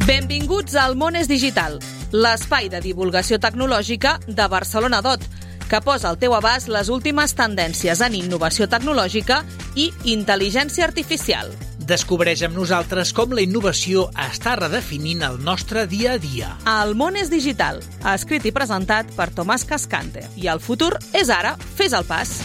Benvinguts al Món és Digital, l'espai de divulgació tecnològica de Barcelona DOT, que posa al teu abast les últimes tendències en innovació tecnològica i intel·ligència artificial. Descobreix amb nosaltres com la innovació està redefinint el nostre dia a dia. El Món és Digital, escrit i presentat per Tomàs Cascante. I el futur és ara, fes el pas.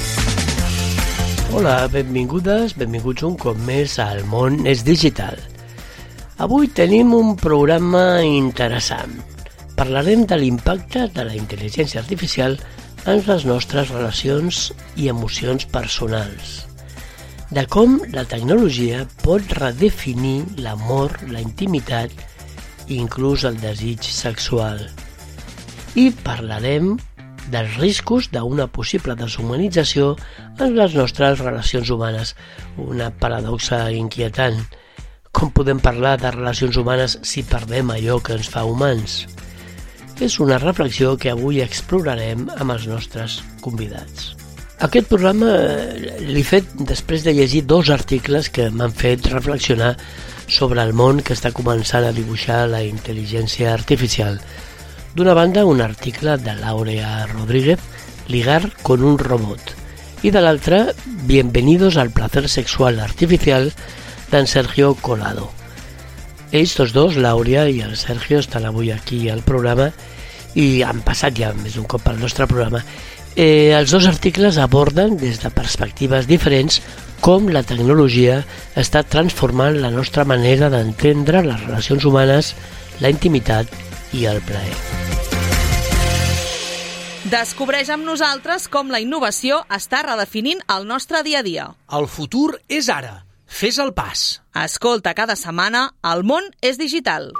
Hola, benvingudes, benvinguts un cop més al Món és Digital. Avui tenim un programa interessant. Parlarem de l'impacte de la intel·ligència artificial en les nostres relacions i emocions personals. De com la tecnologia pot redefinir l'amor, la intimitat i inclús el desig sexual. I parlarem dels riscos d'una possible deshumanització en les nostres relacions humanes. Una paradoxa inquietant. Com podem parlar de relacions humanes si perdem allò que ens fa humans? És una reflexió que avui explorarem amb els nostres convidats. Aquest programa l'he fet després de llegir 2 articles que m'han fet reflexionar sobre el món que està començant a dibuixar la intel·ligència artificial. D'una banda, un article de Laura Rodríguez, Ligar con un robot, i de l'altra, Bienvenidos al placer sexual artificial, d'en Sergio Colado. Ells, tots dos, Laura i el Sergio, estan avui aquí al programa i han passat ja més d'un cop pel nostre programa. Els 2 articles aborden des de perspectives diferents com la tecnologia està transformant la nostra manera d'entendre les relacions humanes, la intimitat i el plaer. Descobreix amb nosaltres com la innovació està redefinint el nostre dia a dia. El futur és ara. Fes el pas. Escolta cada setmana El Món és Digital.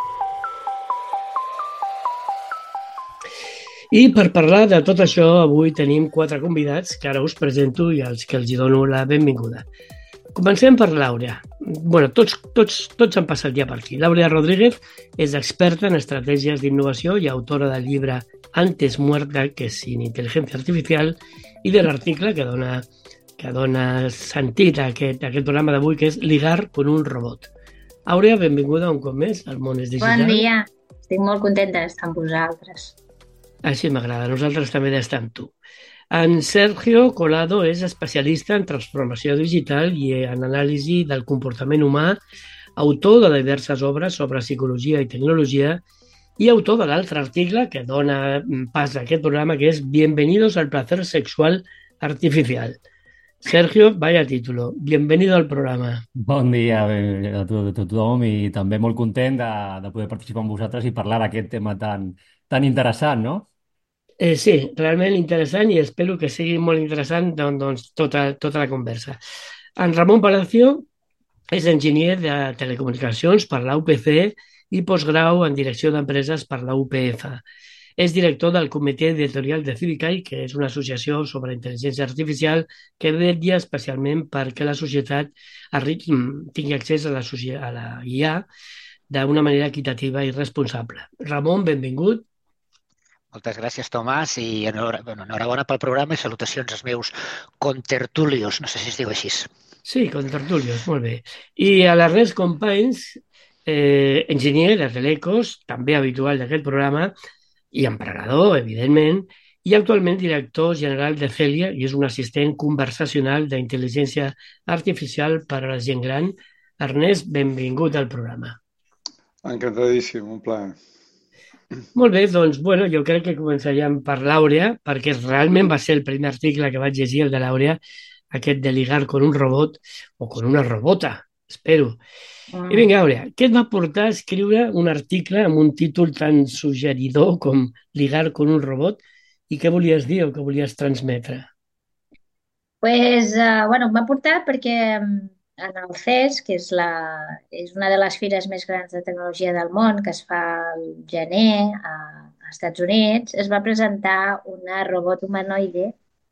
I per parlar de tot això, avui tenim 4 convidats que ara us presento i als que els dono la benvinguda. Comencem per Laura. Bueno, tots han passat ja per aquí. Laura Rodríguez és experta en estratègies d'innovació i autora del llibre Antes muerta que sin inteligencia artificial i de l'article que dona sentit a aquest programa d'avui, que és Ligar con un robot. Àurea, benvinguda un cop més al Món és Digital. Bon dia. Estic molt contenta d'estar amb vosaltres. Així m'agrada. Nosaltres també d'estar amb tu. En Sergio Colado és especialista en transformació digital i en anàlisi del comportament humà, autor de diverses obres sobre psicologia i tecnologia i autor de l'altre article que dona pas a aquest programa, que és Bienvenidos al placer sexual artificial. Sergio, vaya título. Bienvenido al programa. Bon dia a tothom i també molt content de poder participar amb vosaltres i parlar d'aquest tema tan interessant, no? Sí, realment interessant i espero que sigui molt interessant doncs, tota la conversa. En Ramon Palacio és enginyer de telecomunicacions per la UPC i postgrau en direcció d'empreses per la UPF. És director del Comitè Editorial de Civicae, que és una associació sobre intel·ligència artificial que vetlla especialment perquè la societat tingui accés a la IA d'una manera equitativa i responsable. Ramon, benvingut. Moltes gràcies, Tomàs, i enhorabona pel programa i salutacions als meus contertulios, no sé si es diu així. Sí, contertulios, molt bé. I a l'Ernest Companys, enginyer de Telecos, també habitual d'aquest programa, i emprenedor, evidentment, i actualment director general de Celia i és un assistent conversacional d'intel·ligència artificial per a la gent gran. Ernest, benvingut al programa. Encantadíssim, un plaer. Molt bé, doncs, jo crec que començaríem per L'Àurea, perquè realment va ser el primer article que vaig llegir, el de L'Àurea, aquest de Ligar con un robot, o con una robota, espero. I vinga, Àurea, què et va portar a escriure un article amb un títol tan suggeridor com Ligar con un robot i què volies dir o què volies transmetre? Em va portar perquè en el CES, que és una de les fires més grans de tecnologia del món, que es fa al gener als Estats Units, es va presentar una robot humanoide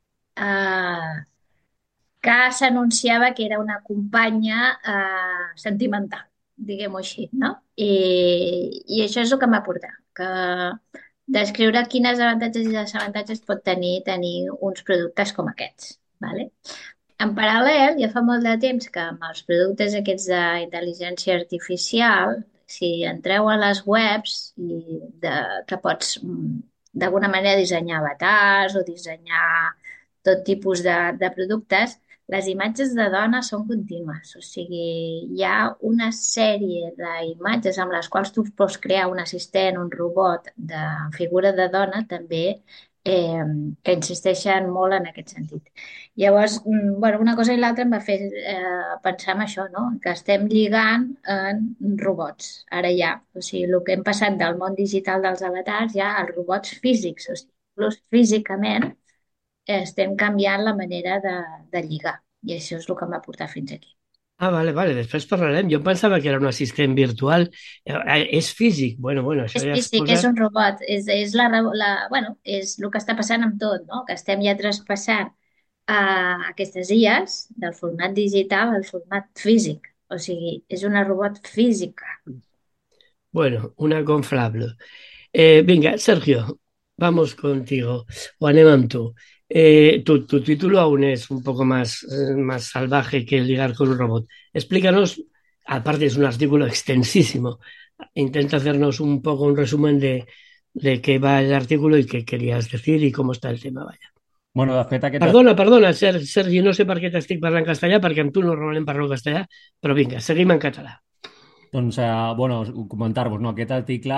que s'anunciava que era una companya sentimental, diguem-ho així, no? I això és el que em va portar, que descriure quines avantatges i desavantatges pot tenir uns productes com aquests. Vale? En paral·lel, ja fa molt de temps que amb els productes aquests d'intel·ligència artificial si entreu a les webs que pots d'alguna manera dissenyar avatars o dissenyar tot tipus de productes, les imatges de dones són contínues. O sigui, hi ha una sèrie d'imatges amb les quals tu pots crear un assistent, un robot de figura de dona també, que insisteixen molt en aquest sentit. Llavors, bueno, una cosa i l'altra em va fer pensar en això, no? Que estem lligant en robots. Ara ja, o sigui, el que hem passat del món digital dels avatars ja als robots físics, o sigui, inclús físicament estem canviant la manera de lligar. I això és el que m'ha portat fins aquí. Ah, vale, després parlarem. Jo em pensava que era un assistent virtual. És físic. Bueno, això És ja es físic, posa... és un robot, és bueno, és el que està passant amb tot, no? Que estem ja traspassant aquestes IAs del format digital al format físic. O sigui, és una robot física. Bueno, una conflable. Venga, Sergio, vamos contigo. O anem amb tu. Tu título aún es un poco más salvaje que ligar con un robot. Explícanos, aparte es un artículo extensísimo, intenta hacernos un poco un resumen de qué va el artículo y qué querías decir y cómo está el tema, vaya. Bueno, de fet, Perdona, Sergi, no sé per què t'estic parlant castellà, perquè amb tu normalment parlo castellà, però vinga, seguim en català. Doncs, bueno, comentar-vos, no? Aquest article,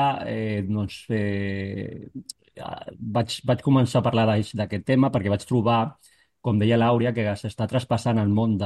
vaig començar a parlar d'aquest tema perquè vaig trobar, com deia l'Àurea, que s'està traspassant el món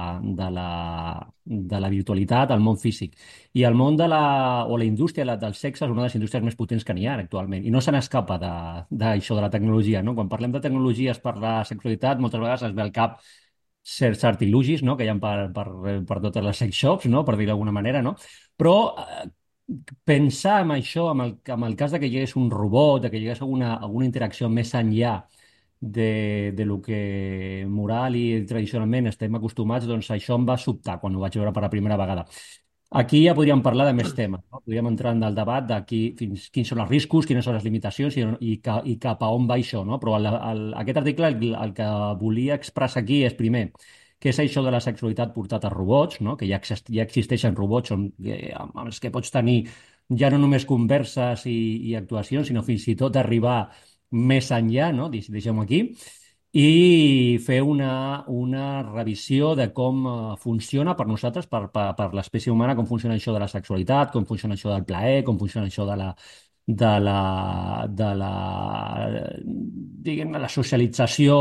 de la virtualitat al món físic. I el món o la indústria del sexe és una de les indústries més potents que n'hi ha actualment. I no se n'escapa d'això de la tecnologia, no? Quan parlem de tecnologies per la sexualitat, moltes vegades es ve al cap certs artilugis, no? Que hi ha per totes les sex shops, no? Per dir d'alguna manera, no? Però pensar en això, amb el cas de que hi hagués un robot, de que hi hagués alguna interacció més enllà de lo que moral i tradicionalment estem acostumats, doncs això em va sobtar quan ho vaig veure per la primera vegada. Aquí ja podríem parlar de més temes, no? Podríem entrar en el debat de quins són els riscos, quines són les limitacions i cap a on va això, no? Però aquest article el que volia expressar aquí és, primer, què és això de la sexualitat portat a robots, no? Que ja existeixen robots amb els que pots tenir ja no només converses i actuacions, sinó fins i tot arribar més enllà, no? Deixem-ho aquí. I fer una revisió de com funciona per nosaltres, per l'espècie humana, com funciona això de la sexualitat, com funciona això del plaer, com funciona això diguem, la socialització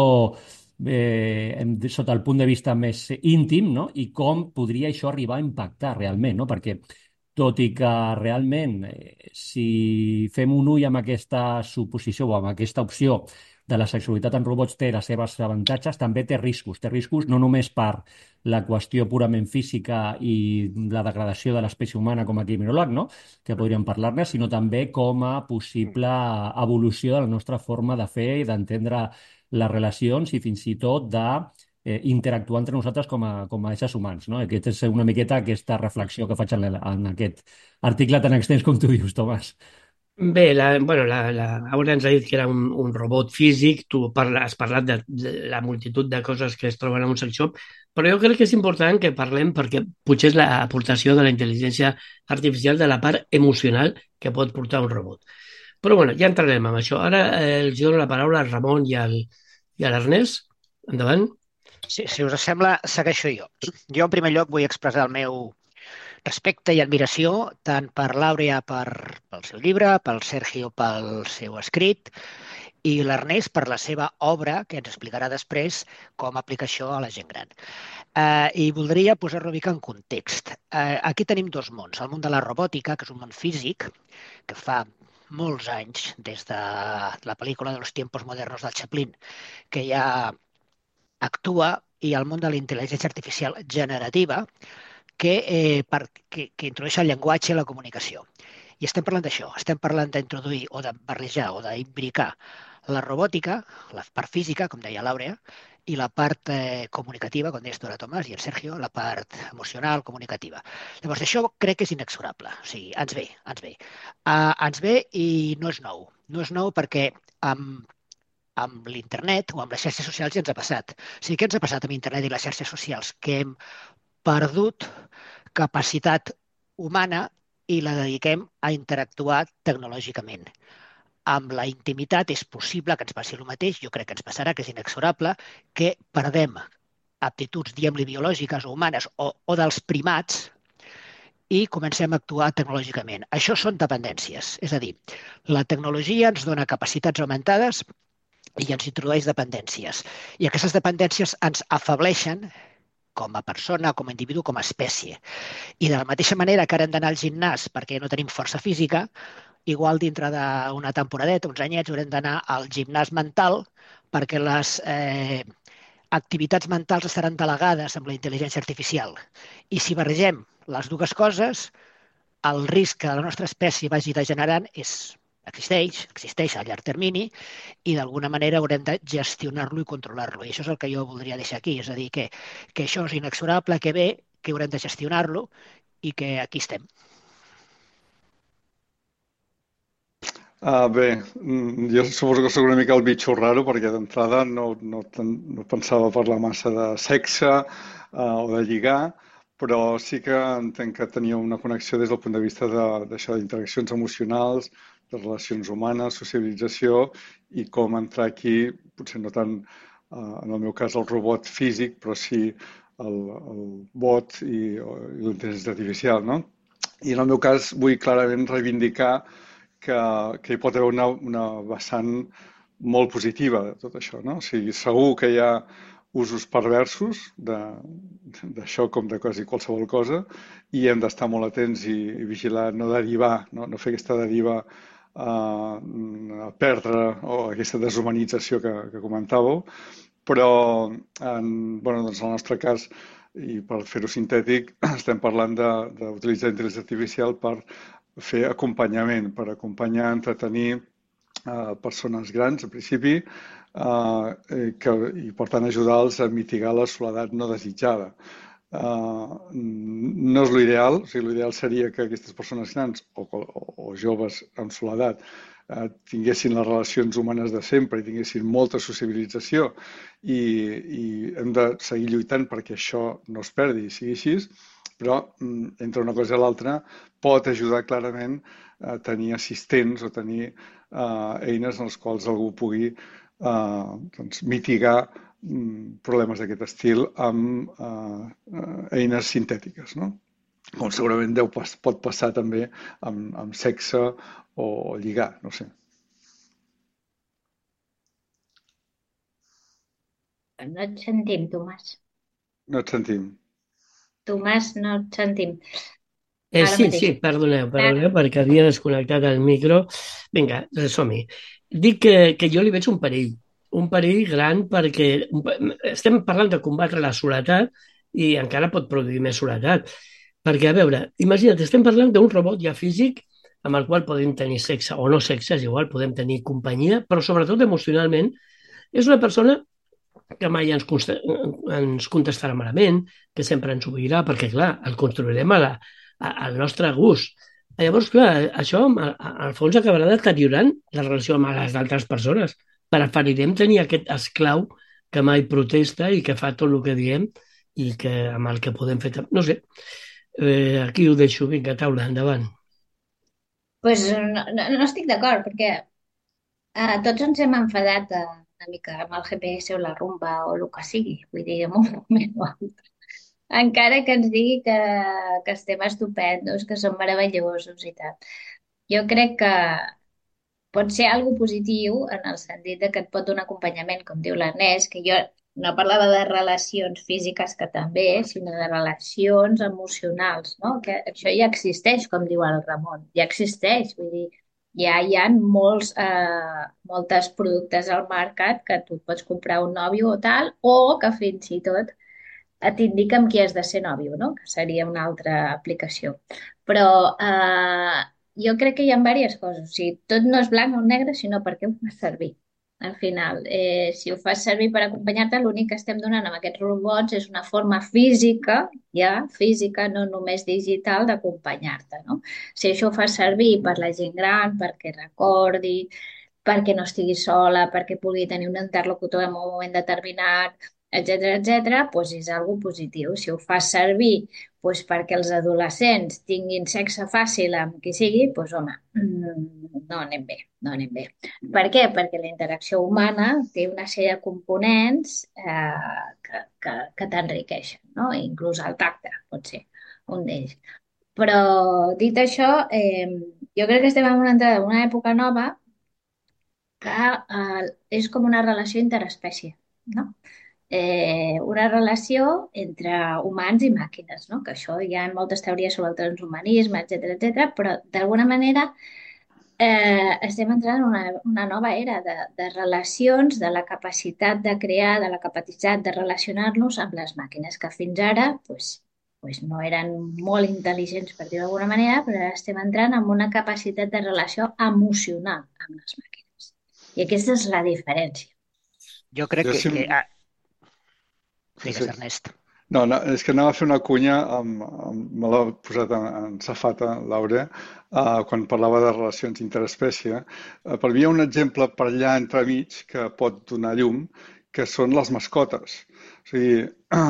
sota el punt de vista més íntim, no? I com podria això arribar a impactar realment, no? Perquè tot i que realment, si fem un ull amb aquesta suposició o amb aquesta opció de la sexualitat en robots té les seves avantatges, també té riscos. Té riscos no només per la qüestió purament física i la degradació de l'espècie humana com a criminòleg, no? Que podríem parlar-ne, sinó també com a possible evolució de la nostra forma de fer i d'entendre les relacions i fins i tot interactuar entre nosaltres com a éssers humans, no? Aquesta és una miqueta aquesta reflexió que faig en aquest article tan extens com tu dius, Tomàs. Bé, Aura ens ha dit que era un robot físic, has parlat de la multitud de coses que es troben en un sex shop, però jo crec que és important que parlem perquè potser és l'aportació de la intel·ligència artificial de la part emocional que pot portar un robot. Però bueno, ja entrarem en això. Ara els dono la paraula al Ramon i a l'Ernest. Endavant. Si us sembla, segueixo jo. Jo, en primer lloc, vull expressar el meu respecte i admiració tant per l'Àurea pel seu llibre, pel Sergio pel seu escrit i l'Ernest per la seva obra, que ens explicarà després com aplica això a la gent gran. I voldria posar-ho una mica en context. Aquí tenim dos mons. El món de la robòtica, que és un món físic, que fa molts anys, des de la pel·lícula de los tiempos modernos del Chaplin, que ja actua, i el món de la intel·ligència artificial generativa, que introdueix el llenguatge i la comunicació. I estem parlant d'això, estem parlant d'introduir o de barrejar o d'imbricar la robòtica, la part física, com deia l'Àurea, i la part comunicativa, com deies tu ara, Tomàs, i el Sergio, la part emocional, comunicativa. Llavors, això crec que és inexorable. O sigui, ens ve. Ens ve i no és nou. No és nou perquè amb l'internet o amb les xarxes socials ja ens ha passat. O sigui, què ens ha passat amb internet i les xarxes socials? Que hem perdut capacitat humana i la dediquem a interactuar tecnològicament. Amb la intimitat és possible que ens passi el mateix, jo crec que ens passarà, que és inexorable, que perdem aptituds, diguem-li, biològiques o humanes o dels primats i comencem a actuar tecnològicament. Això són dependències, és a dir, la tecnologia ens dona capacitats augmentades i ens introdueix dependències. I aquestes dependències ens afableixen com a persona, com a individu, com a espècie. I de la mateixa manera que ara hem d'anar al gimnàs perquè no tenim força física, igual dintre d'una temporadeta, uns anyets, haurem d'anar al gimnàs mental perquè les activitats mentals estaran delegades amb la intel·ligència artificial. I si barregem les dues coses, el risc que la nostra espècie vagi degenerant existeix a llarg termini i d'alguna manera haurem de gestionar-lo i controlar-lo. I això és el que jo voldria deixar aquí, és a dir, que això és inexorable, que ve, que haurem de gestionar-lo i que aquí estem. Bé, jo suposo que soc una mica el bitxo raro perquè d'entrada no pensava parlar massa de sexe o de lligar, però sí que entenc que tenia una connexió des del punt de vista d'això, d'interaccions emocionals, de relacions humanes, socialització i com entrar aquí, potser no tant en el meu cas el robot físic, però sí el bot i l'intel·ligència artificial, no? I en el meu cas vull clarament reivindicar que hi pot haver una vessant molt positiva de tot això, no? O sigui, segur que hi ha usos perversos d'això com de quasi qualsevol cosa i hem d'estar molt atents i vigilar, no derivar, no fer aquesta deriva a perdre o aquesta deshumanització que comentàveu, però doncs en el nostre cas, i per fer-ho sintètic, estem parlant d'utilitzar intel·ligència artificial per fer acompanyament, per acompanyar, entretenir persones grans, en principi, i per tant ajudar-los a mitigar la soledat no desitjada. No és l'ideal, o sigui, l'ideal seria que aquestes persones grans o joves amb soledat tinguessin les relacions humanes de sempre i tinguessin molta sociabilització i hem de seguir lluitant perquè això no es perdi i sigui així, però entre una cosa i l'altra pot ajudar clarament a tenir assistents o tenir eines en les quals algú pugui mitigar problemes d'aquest estil amb eines sintètiques, no? Com segurament pot passar també amb sexe o lligar, no sé. No et sentim, Tomàs. No et sentim. Tomàs, no et sentim. Sí, perdoneu, perquè havia desconnectat el micro. Vinga, som-hi. Dic que jo li veig un perill gran perquè estem parlant de combatre la soledat i encara pot produir més soledat. Perquè, a veure, imagina't, estem parlant d'un robot ja físic amb el qual podem tenir sexe o no sexe, és igual, podem tenir companyia, però sobretot emocionalment és una persona que mai ens contestarà malament, que sempre ens obeirà, perquè, clar, el construirem al nostre gust. Llavors, clar, això al fons acabarà deteriorant la relació amb les altres persones. Preferirem tenir aquest esclau que mai protesta i que fa tot el que diem i que amb el que podem fer... No sé, aquí ho deixo, vinga, taula, endavant. Pues no estic d'acord, perquè tots ens hem enfadat una mica amb el GPS o la rumba o el que sigui, vull dir, en un moment o altre. Encara que ens digui que estem estupendos, que som meravellosos i tal. Jo crec que pot ser algo positiu en el sentit de que et pot donar acompanyament, com diu l'Ernest, que jo no parlava de relacions físiques, que també, sinó de relacions emocionals, no? Que això ja existeix, com diu el Ramon, ja existeix, vull dir, ja hi ha moltes productes al mercat que tu et pots comprar un nòvio o tal, o que fins i tot t'indica amb qui has de ser nòvio, no? Que seria una altra aplicació. Però jo crec que hi ha diverses coses. O sigui, tot no és blanc o negre, sinó per què ho fas servir. Al final, si ho fas servir per acompanyar-te, l'únic que estem donant amb aquests robots és una forma física, ja física, no només digital, d'acompanyar-te, no? Si això ho fas servir per la gent gran, perquè recordi, perquè no estigui sola, perquè pugui tenir un interlocutor en un moment determinat, etcètera, doncs és algo positiu. Si ho fas servir perquè els adolescents tinguin sexe fàcil amb qui sigui, doncs home, no anem bé, no anem bé. Per què? Perquè la interacció humana té una sèrie de components que t'enriqueixen, no? Inclús el tacte pot ser un d'ells. Però, dit això, jo crec que estem en una entrada d'una època nova que és com una relació interespècie, no? Una relació entre humans i màquines, no? Que això hi ha moltes teories sobre el transhumanisme, etcètera, però d'alguna manera estem entrant en una nova era de relacions, de la capacitat de crear, de la capacitat de relacionar-nos amb les màquines, que fins ara pues no eren molt intel·ligents, per dir-ho d'alguna manera, però ara estem entrant en una capacitat de relació emocional amb les màquines. I aquesta és la diferència. Jo crec Jo que... sí. Digues, Ernest. No, és que anava a fer una cunya, me l'ha posat en safata, Laura, quan parlava de relacions interespècie. Per mi hi ha un exemple per allà entremig que pot donar llum, que són les mascotes. O sigui,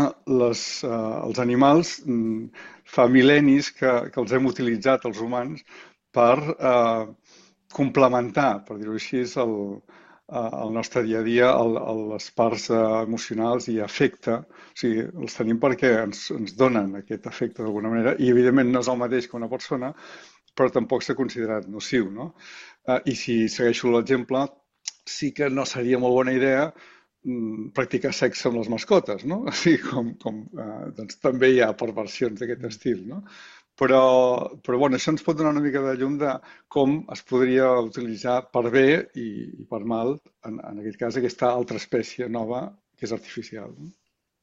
els animals fa mil·lennis que els hem utilitzat, els humans, per complementar, per dir-ho així, el nostre dia a dia, les parts emocionals i afecte. O sigui, els tenim perquè ens donen aquest afecte d'alguna manera i, evidentment, no és el mateix que una persona, però tampoc s'ha considerat nociu, no? I si segueixo l'exemple, sí que no seria molt bona idea practicar sexe amb les mascotes, no? O sigui, doncs també hi ha perversions d'aquest estil, no? Però bueno, això ens pot donar una mica de llum de com es podria utilitzar per bé i per mal, en aquest cas, aquesta altra espècie nova que és artificial. No?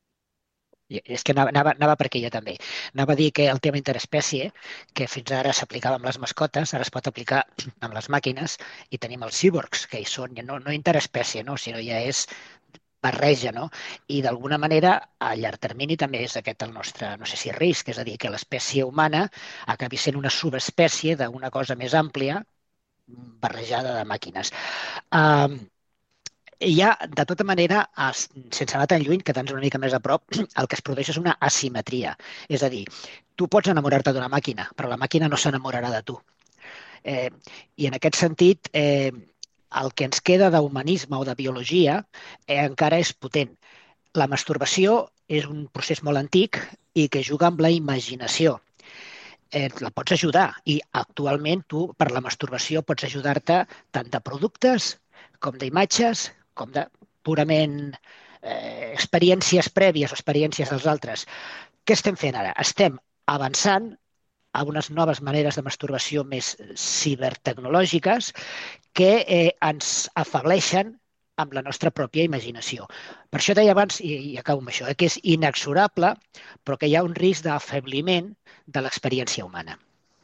És que anava per aquí jo també. Anava a dir que el tema interespècie, que fins ara s'aplicava amb les mascotes, ara es pot aplicar amb les màquines i tenim els cíborgs, que hi són no interespècie, no? Sinó ja és barreja, no? I d'alguna manera a llarg termini també és aquest el nostre, no sé si risc, és a dir, que l'espècie humana acabi sent una subespècie d'una cosa més àmplia barrejada de màquines. Hi ha, de tota manera, sense anar tan lluny, quedant una mica més a prop, el que es produeix és una asimetria. És a dir, tu pots enamorar-te d'una màquina, però la màquina no s'enamorarà de tu. I en aquest sentit, el que ens queda d'humanisme o de biologia encara és potent. La masturbació és un procés molt antic i que juga amb la imaginació. La pots ajudar i actualment tu per la masturbació pots ajudar-te tant de productes com d'imatges com de purament experiències prèvies o experiències dels altres. Què estem fent ara? Estem avançant a unes noves maneres de masturbació més cibertecnològiques que ens afebleixen amb la nostra pròpia imaginació. Per això deia abans, i acabo amb això, que és inexorable, però que hi ha un risc d'afebliment de l'experiència humana.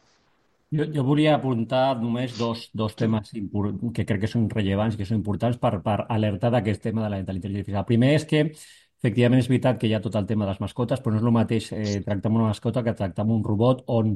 Jo volia apuntar només dos temes que crec que són rellevants, que són importants per alertar d'aquest tema de la intel·ligència artificial. El primer és que, efectivament, és veritat que hi ha tot el tema de les mascotes, però no és el mateix tractar amb una mascota que tractar amb un robot on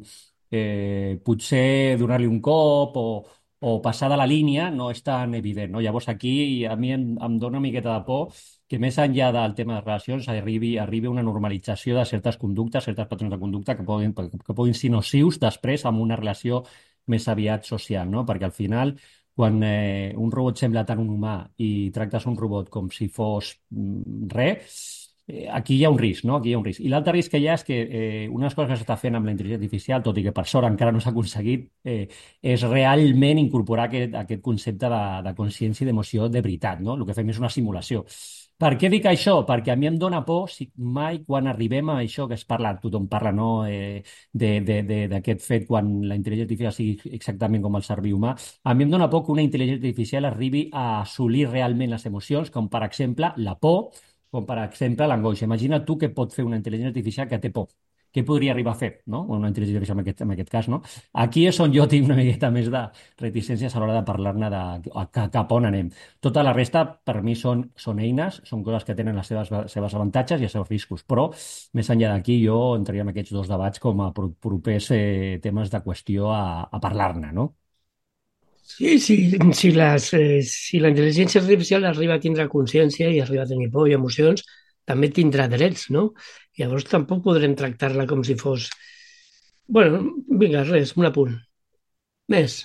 potser donar-li un cop o passar de la línia no és tan evident, no? Llavors aquí a mi em dona una miqueta de por que més enllà del tema de relacions arribi una normalització de certes conductes, certes patrons de conducta que puguin ser nocius després amb una relació més aviat social, no? Perquè al final, quan un robot sembla tan un humà i tractes un robot com si fos res, aquí hi ha un risc, no? Aquí hi ha un risc. I l'altre risc que hi ha és que una de les coses que s'està fent amb la intel·ligència artificial, tot i que per sort encara no s'ha aconseguit, és realment incorporar aquest concepte de consciència i d'emoció de veritat, no? El que fem és una simulació. Per què dic això? Perquè a mi em dóna por si mai quan arribem a això que tothom parla, no? D'aquest fet quan la intel·ligència artificial sigui exactament com el cervell humà, a mi em dóna por que una intel·ligència artificial arribi a assolir realment les emocions, com per exemple la por, com per exemple l'angoixa. Imagina tu què pot fer una intel·ligència artificial que té por. Què podria arribar a fer, no? Una intel·ligència artificial en aquest cas, no? Aquí és on jo tinc una miqueta més de reticències a l'hora de parlar-ne cap on anem. Tota la resta, per mi, són eines, són coses que tenen les seves avantatges i els seus riscos, però més enllà d'aquí jo entraria en aquests dos debats com a propers temes de qüestió a parlar-ne, no? Sí, si la intel·ligència artificial arriba a tindre consciència i arriba a tenir por i emocions, també tindrà drets, no? Llavors tampoc podrem tractar-la com si fos... Bueno, vinga, res, un apunt. Més.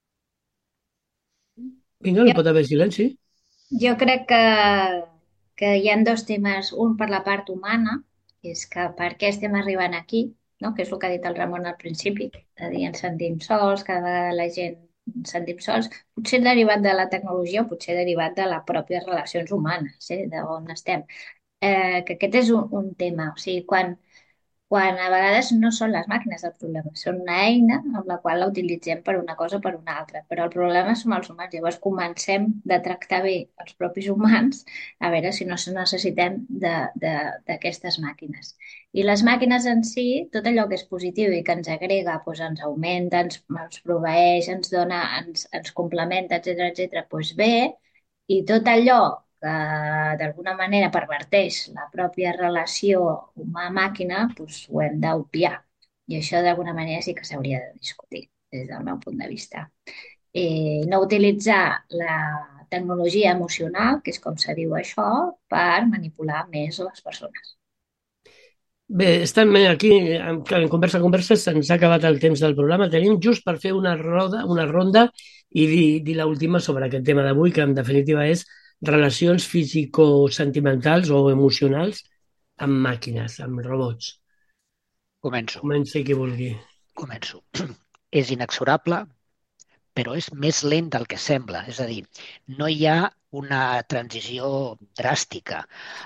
Vinga, no pot haver silenci. Jo crec que hi ha dos temes, un per la part humana, que és que per què estem arribant aquí, no? Que és el que ha dit el Ramon al principi, de dir ens sentim sols, cada vegada la gent ens sentim sols, potser derivat de la tecnologia o potser derivat de les pròpies relacions humanes, d'on estem. Que aquest és un tema, o sigui, quan a vegades no són les màquines el problema, són una eina amb la qual la utilitzem per una cosa o per una altra, però el problema som els humans. Llavors comencem de tractar bé els propis humans a veure si no necessitem d'aquestes màquines. I les màquines en si, tot allò que és positiu i que ens agrega, doncs ens augmenta, ens proveeix, ens dona, ens complementa, etc, doncs bé, i tot allò que d'alguna manera perverteix la pròpia relació humà-màquina, doncs ho hem d'obviar. I això d'alguna manera sí que s'hauria de discutir, des del meu punt de vista. No utilitzar la tecnologia emocional, que és com se diu això, per manipular més les persones. Bé, estem aquí, en conversa, se'ns ha acabat el temps del programa. Tenim just per fer una ronda i dir l'última sobre aquest tema d'avui, que en definitiva és relacions físico-sentimentals o emocionals amb màquines, amb robots. Comenci qui vulgui. Començo. És inexorable, però és més lent del que sembla. És a dir, no hi ha una transició dràstica.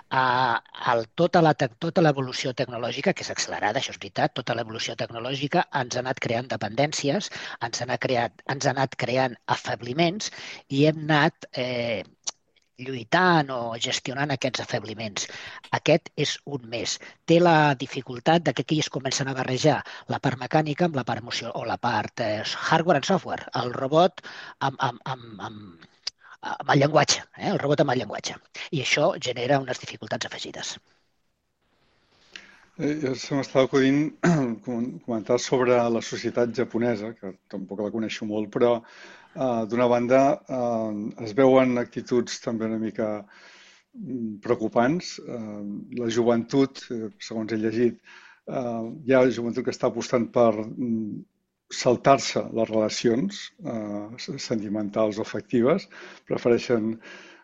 Tota l'evolució tecnològica, que és accelerada, això és veritat, tota l'evolució tecnològica ens ha anat creant dependències, ens ha anat creant afebliments i hem anat lluitant o gestionant aquests afebliments. Aquest és un més. Té la dificultat de que aquí es comencen a barrejar la part mecànica amb la part emocional, o la part hardware and software, el robot amb el llenguatge, el robot amb el llenguatge. I això genera unes dificultats afegides. Se m'estava acudint comentar sobre la societat japonesa, que tampoc la coneixo molt, però d'una banda es veuen actituds també una mica preocupants. La joventut, segons he llegit, hi ha joventut que està apostant per saltar-se les relacions sentimentals o afectives, prefereixen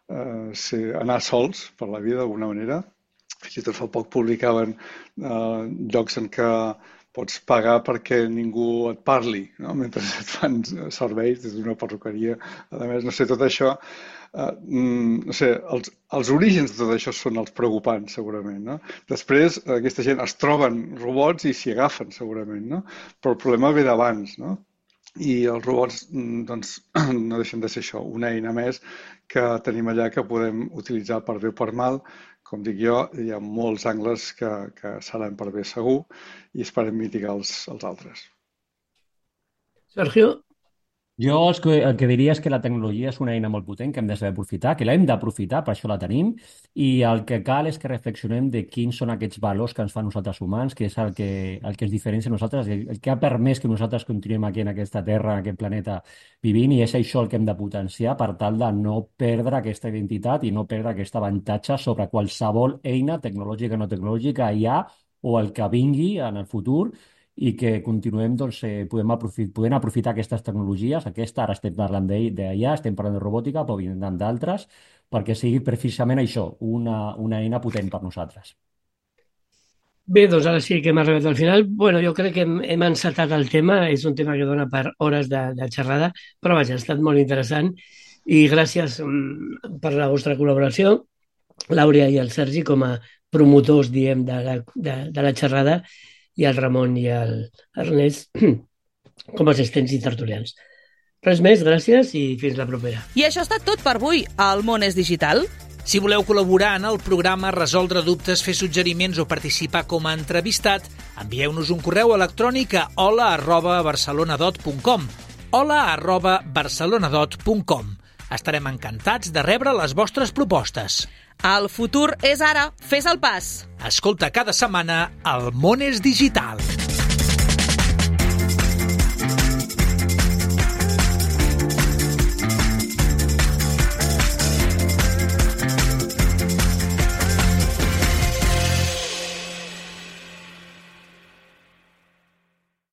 anar sols per la vida d'alguna manera. Fins i tot fa poc publicaven llocs en què pots pagar perquè ningú et parli, no? Mentre et fan serveis des d'una perruqueria. A més, no sé, tot això, no sé, els orígens de tot això són els preocupants, segurament, no? Després, aquesta gent es troben robots i s'hi agafen, segurament, no? Però el problema ve d'abans, no? I els robots, doncs, no deixen de ser això, una eina més que tenim allà que podem utilitzar per bé o per mal. Com dic jo, hi ha molts angles que seran per bé segur i esperem mitigar els altres. Sergio? Jo el que diria és que la tecnologia és una eina molt potent que hem de saber aprofitar, que l'hem d'aprofitar, per això la tenim, i el que cal és que reflexionem de quins són aquests valors que ens fan nosaltres humans, que és el que ens diferencia a nosaltres, el que ha permès que nosaltres continuem aquí en aquesta terra, en aquest planeta vivint, i és això el que hem de potenciar per tal de no perdre aquesta identitat i no perdre aquest avantatge sobre qualsevol eina tecnològica o no tecnològica hi ha o el que vingui en el futur, i que continuem podent aprofitar aquestes tecnologies. Ara estem parlant d'allà, estem parlant de robòtica, però vindran d'altres, perquè sigui precisament això, una eina potent per nosaltres. Bé, doncs ara sí que hem arribat al final. Bueno, jo crec que hem encetat el tema, és un tema que dona per hores de xerrada, però vaja, ha estat molt interessant i gràcies per la vostra col·laboració, l'Àurea i el Sergi, com a promotors, diem, de la xerrada, i el Ramon i l'Ernest com a assistents i tertulians. Res més, gràcies i fins la propera. I això ha estat tot per avui. El món és digital. Si voleu col·laborar en el programa, resoldre dubtes, fer suggeriments o participar com a entrevistat, envieu-nos un correu electrònic a hola@barcelonadot.com hola@barcelonadot.com. Estarem encantats de rebre les vostres propostes. El futur és ara. Fes el pas. Escolta cada setmana El món és digital.